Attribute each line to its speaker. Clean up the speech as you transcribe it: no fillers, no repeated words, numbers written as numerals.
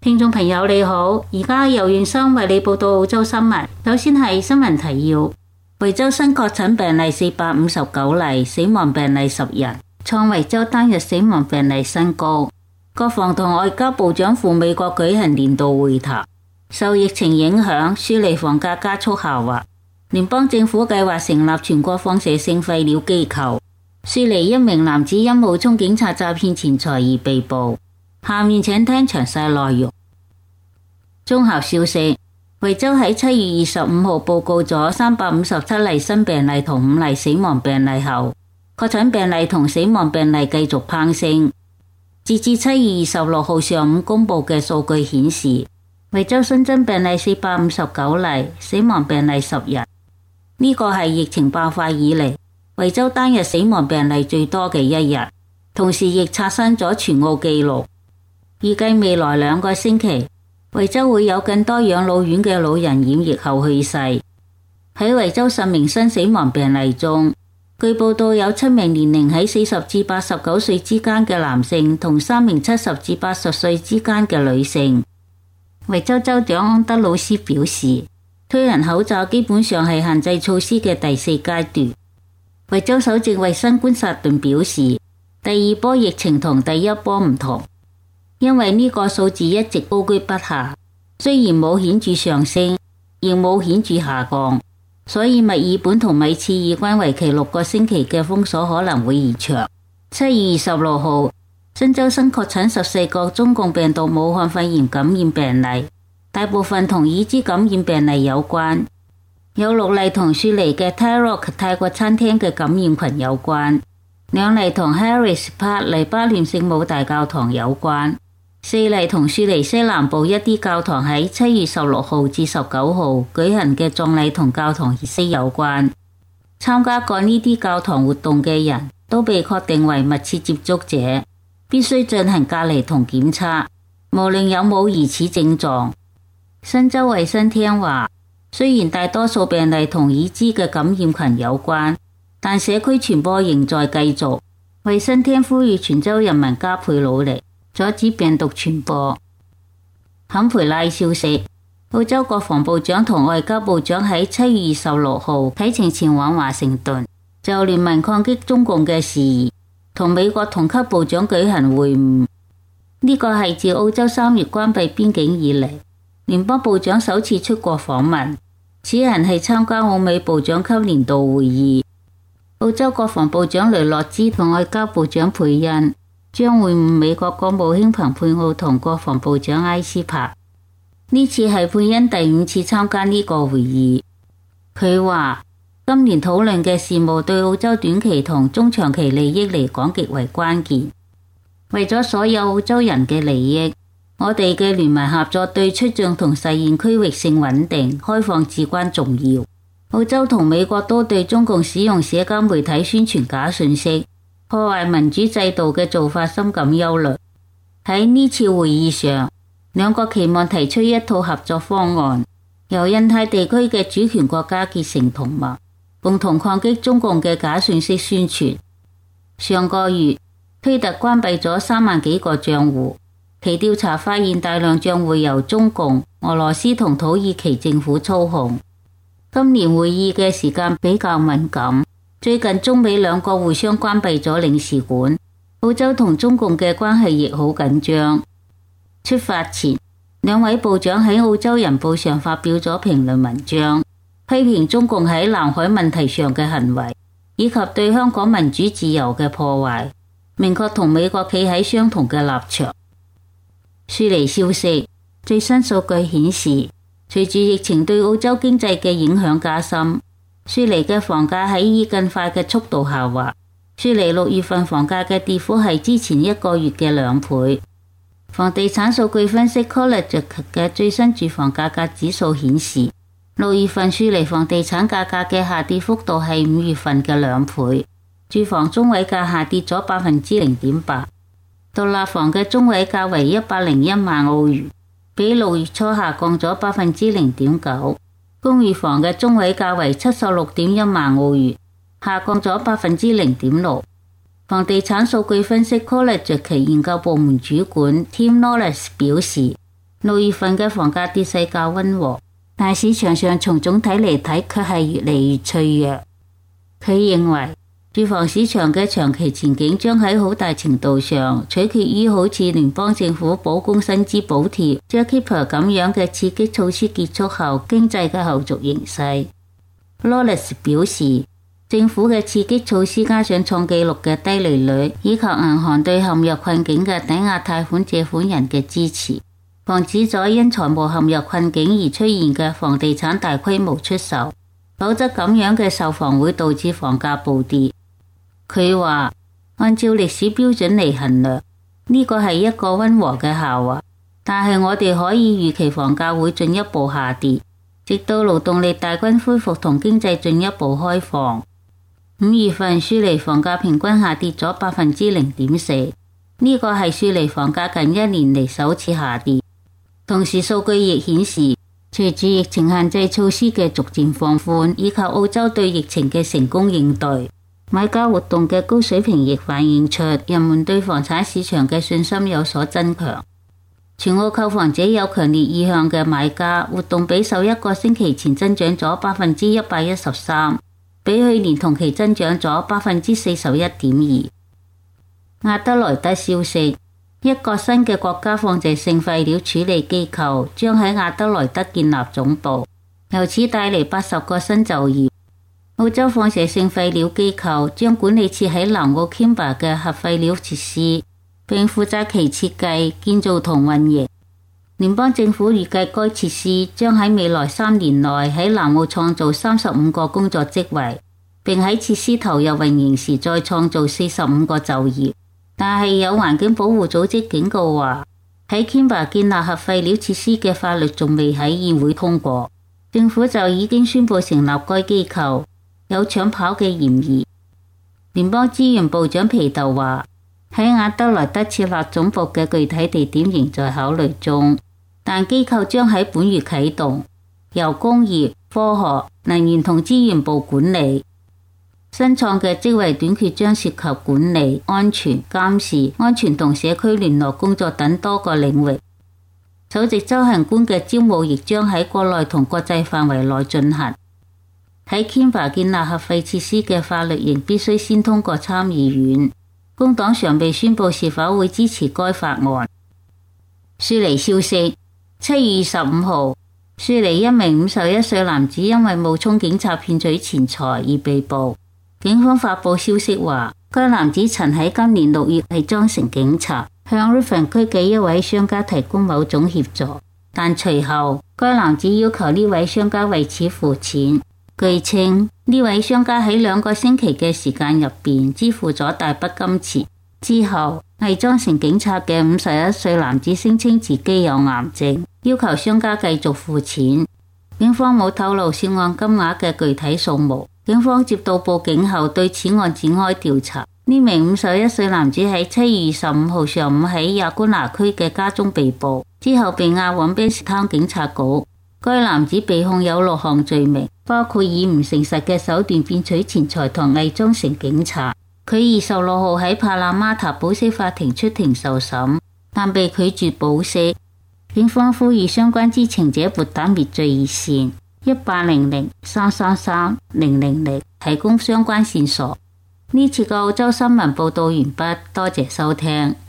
Speaker 1: 聽眾朋友你好，而家由袁生為你報道澳洲新聞。首先係新聞提要：維州新確診病例459例，死亡病例10人，創維州單日死亡病例新高。國防同外交部長赴美國舉行年度會談。受疫情影響，雪梨房價加速下滑。聯邦政府計劃成立全國放射性廢料機構。雪梨一名男子因冒充警察詐騙錢財而被捕。下面請聽詳細內容。綜合消息，維州喺7月25號報告咗357例新病例同5例死亡病例後，確診病例同死亡病例繼續攀升。截至7月26號上午公布嘅數據顯示，維州新增病例459例，死亡病例10人。呢個係疫情爆發以嚟維州單日死亡病例最多嘅一日，同時亦刷新咗全澳紀錄。預計未來2個星期，維州會有更多養老院嘅老人染疫後去世。喺維州10名新死亡病例中，據報道有7名年齡喺40至89歲之間嘅男性同3名70至80歲之間嘅女性。維州州長安德魯斯表示，推行口罩基本上係限制措施嘅第4階段。維州首席衛生官薩頓表示，第2波疫情同第1波唔同，因為呢個數字一直高居不下，雖然冇顯著上升，亦冇顯著下降，所以墨爾本同米切爾關為期6個星期嘅封鎖可能會延長。7月26號，新州新確診14個中共病毒武漢肺炎感染病例，大部分同已知感染病例有關，有6例同雪梨嘅 Tarok 泰國餐廳嘅感染群有關，2例同 Harris Park 黎巴嫩聖母大教堂有關，4例同雪梨西南部一啲教堂喺7月16號至19號舉行嘅葬禮同教堂儀式有關。參加過呢啲教堂活動嘅人都被確定為密切接觸者，必須進行隔離同檢測，無論有冇疑似症狀。新州衛生廳話，雖然大多數病例同已知嘅感染群有關，但社區傳播仍在繼續。衛生廳呼籲全州人民加倍努力，阻止病毒傳播。坎培拉消息，澳洲國防部長同外交部長喺7月26號啟程前往華盛頓，就聯盟抗擊中共嘅事宜，同美國同級部長舉行會晤。呢個係自澳洲3月關閉邊境以嚟，聯邦部長首次出國訪問，此行係參加澳美部長級年度會議。澳洲國防部長雷諾茲同外交部長佩恩將會晤美國國務卿蓬佩奧同國防部長埃斯珀。呢次係佩恩第5次參加呢個會議。佢話，今年討論嘅事務對澳洲短期同中長期利益嚟講極為關鍵。為咗所有澳洲人嘅利益，我哋嘅聯盟合作對促進同實現區域性穩定開放至關重要。澳洲同美國都對中共使用社交媒體宣傳假信息、破壞民主制度嘅做法深感憂慮。喺呢次會議上，2國期望提出一套合作方案，由印太地區嘅主權國家結成同盟，共同抗擊中共嘅假信息宣傳。上個月，推特關閉咗3萬幾個賬戶，其調查發現大量賬戶由中共、俄羅斯同土耳其政府操控。今年會議嘅時間比較敏感，最近中美2國互相關閉咗領事館，澳洲同中共嘅關係亦好緊張。出發前，2位部長喺澳洲人報上發表咗評論文章，批評中共喺南海問題上嘅行為，以及對香港民主自由嘅破壞，明確同美國企喺相同嘅立場。雪梨消息，最新數據顯示，隨住疫情對澳洲經濟嘅影響加深，雪梨嘅房價喺以更快嘅速度下滑。雪梨6月份房價嘅跌幅係之前1個月嘅2倍。房地產數據分析 College 嘅最新住房價格指數顯示，6月份雪梨房地產價格嘅下跌幅度係5月份嘅2倍。住房中位價下跌咗 0.8%， 獨立房嘅中位價為101萬澳元，比6月初下降咗 0.9%。公寓房嘅中位價為 76.1 萬澳元，下降咗 0.6%。房地產數據分析 College 其研究部門主管 Tim Norris 表示， 6月份嘅房價跌勢較溫和，但市場上從總體嚟睇卻係越嚟越脆弱。佢認為住房市場嘅長期前景將喺好大程度上取決於好似聯邦政府補供薪資補貼、JobKeeper 咁樣嘅刺激措施結束後經濟嘅後續形勢。Lawless 表示，政府嘅刺激措施加上創紀錄嘅低利率，以及銀行對陷入困境嘅抵押貸款借款人嘅支持，防止咗因財務陷入困境而出現嘅房地產大規模出售，否則咁樣嘅售房會導致房價暴跌。佢話按照歷史標準嚟衡量，呢個係一個溫和嘅下滑，但係我哋可以預期房價會進一步下跌，直到勞動力大軍恢復同經濟進一步開放。5月份雪梨房價平均下跌咗 0.4%， 呢個係雪梨房價近1年嚟首次下跌。同時數據亦顯示，隨住疫情限制措施嘅逐漸放寬，以及澳洲對疫情嘅成功應對，買家活動嘅高水平亦反映出人們對房產市場嘅信心有所增強。全澳購房者有強烈意向嘅買家活動比首一個星期前增長咗 113%， 比去年同期增長咗 41.2%。亞德萊德消息，一個新嘅國家放射性廢料處理機構將喺亞德萊德建立總部，由此帶嚟80個新就業。澳洲放射性廢料機構將管理設喺南澳 Kimba 嘅核廢料設施，並負責其設計、建造同運營。聯邦政府預計該設施將喺未來3年內喺南澳創造35個工作職位，並喺設施投入運營時再創造45個就業。但係有環境保護組織警告話，喺 Kimba 建立核廢料設施嘅法律仲未喺議會通過，政府就已經宣布成立該機構，有搶跑嘅嫌疑。聯邦資源部長皮特話，喺亞德萊德設立總部嘅具體地點仍在考慮中，但機構將喺本月啟動，由工業、科學、能源同資源部管理。新創嘅職位短缺將涉及管理、安全、監視、安全同社區聯絡工作等多個領域。首席執行官嘅招募亦將喺國內同國際範圍內進行。喺 Kimba 建立核廢設施嘅法律仍必須先通過參議院。工黨尚未宣布是否會支持該法案。雪梨消息，7月25號，雪梨一名51歲男子因為冒充警察騙取錢財而被捕。警方發佈消息話，該男子曾喺今年6月偽裝成警察，向 Riverton 區嘅一位商家提供某種協助，但隨後該男子要求呢位商家為此付錢。據稱，呢位商家喺2個星期嘅時間入邊支付咗大筆金錢。之後，偽裝成警察嘅51歲男子聲稱自己有癌症，要求商家繼續付錢。警方冇透露涉案金額嘅具體數目。警方接到報警後對此案展開調查。呢名51歲男子喺7月25號上午喺亞官拿區嘅家中被捕，之後被押往卑斯湯警察局。該男子被控有6項罪名，包括以唔誠實嘅手段騙取錢財同偽裝成警察。佢26號喺帕拉馬塔保釋法庭出庭受審，但被拒絕保釋。警方呼籲相關知情者撥打滅罪熱線1800-333-000提供相關線索。呢次嘅澳洲新聞報道完畢，多謝收聽。